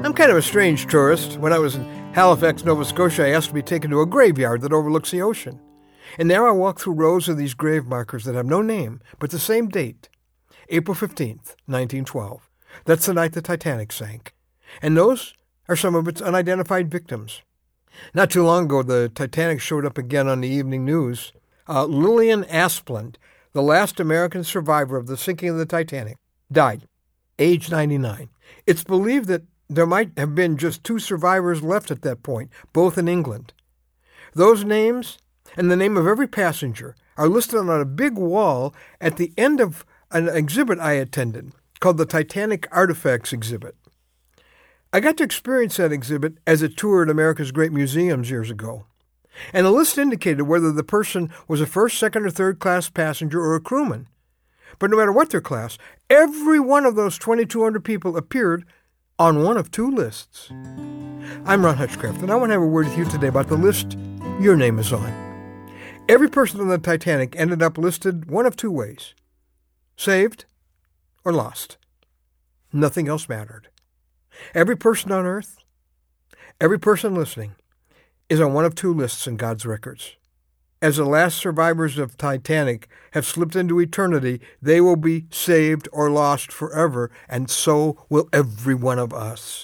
I'm kind of a strange tourist. When I was in Halifax, Nova Scotia, I asked to be taken to a graveyard that overlooks the ocean. And there I walked through rows of these grave markers that have no name, but the same date, April 15th, 1912. That's the night the Titanic sank. And those are some of its unidentified victims. Not too long ago, the Titanic showed up again on the evening news. Lillian Asplund, the last American survivor of the sinking of the Titanic, died, age 99. It's believed that there might have been just 2 survivors left at that point, both in England. Those names and the name of every passenger are listed on a big wall at the end of an exhibit I attended called the Titanic Artifacts Exhibit. I got to experience that exhibit as it toured America's great museums years ago. And the list indicated whether the person was a first, second, or third class passenger or a crewman. But no matter what their class, every one of those 2,200 people appeared on one of 2 lists. I'm Ron Hutchcraft, and I want to have a word with you today about the list your name is on. Every person on the Titanic ended up listed one of 2 ways: saved or lost. Nothing else mattered. Every person on earth, every person listening, is on one of 2 lists in God's records. As the last survivors of Titanic have slipped into eternity, they will be saved or lost forever, and so will every one of us.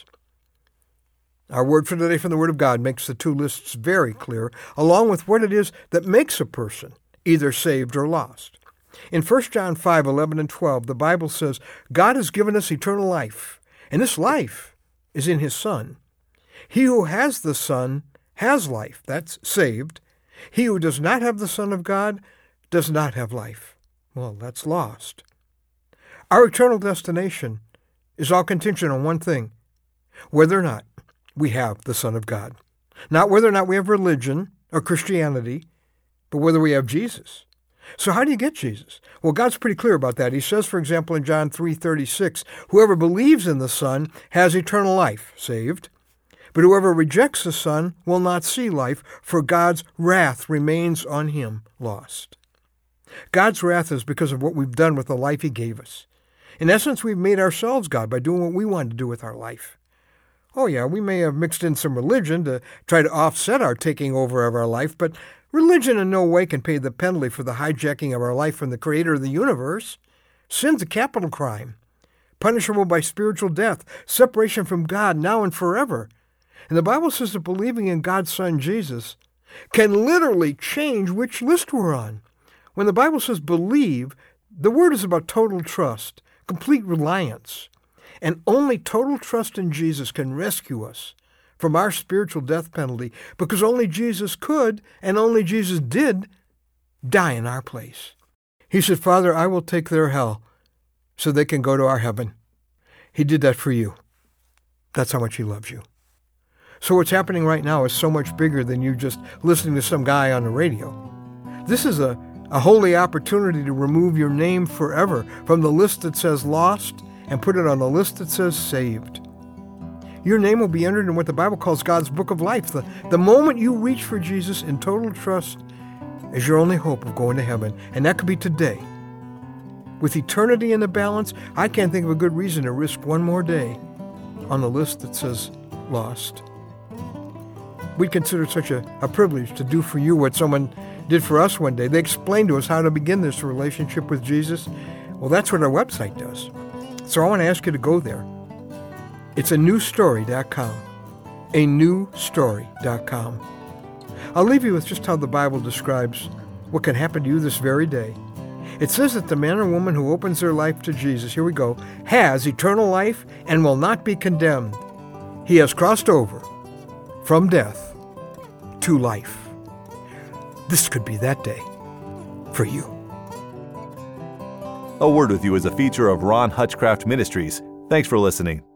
Our word for today from the Word of God makes the 2 lists very clear, along with what it is that makes a person either saved or lost. In 1 John 5:11 and 12, the Bible says, God has given us eternal life, and this life is in His Son. He who has the Son has life, that's saved. He who does not have the Son of God does not have life. Well, that's lost. Our eternal destination is all contingent on one thing: whether or not we have the Son of God. Not whether or not we have religion or Christianity, but whether we have Jesus. So how do you get Jesus? Well, God's pretty clear about that. He says, for example, in John 3:36, whoever believes in the Son has eternal life, saved. But whoever rejects the Son will not see life, for God's wrath remains on him, lost. God's wrath is because of what we've done with the life He gave us. In essence, we've made ourselves God by doing what we want to do with our life. Oh yeah, we may have mixed in some religion to try to offset our taking over of our life, but religion in no way can pay the penalty for the hijacking of our life from the Creator of the universe. Sin's a capital crime, punishable by spiritual death, separation from God now and forever. And the Bible says that believing in God's Son, Jesus, can literally change which list we're on. When the Bible says believe, the word is about total trust, complete reliance. And only total trust in Jesus can rescue us from our spiritual death penalty, because only Jesus could, and only Jesus did, die in our place. He said, Father, I will take their hell so they can go to our heaven. He did that for you. That's how much He loves you. So what's happening right now is so much bigger than you just listening to some guy on the radio. This is a holy opportunity to remove your name forever from the list that says lost and put it on the list that says saved. Your name will be entered in what the Bible calls God's book of life. The moment you reach for Jesus in total trust is your only hope of going to heaven, and that could be today. With eternity in the balance, I can't think of a good reason to risk one more day on the list that says lost. We'd consider it such a privilege to do for you what someone did for us one day. They explained to us how to begin this relationship with Jesus. Well, that's what our website does. So I want to ask you to go there. It's anewstory.com. anewstory.com. I'll leave you with just how the Bible describes what can happen to you this very day. It says that the man or woman who opens their life to Jesus, here we go, has eternal life and will not be condemned. He has crossed over from death to life. This could be that day for you. A Word with You is a feature of Ron Hutchcraft Ministries. Thanks for listening.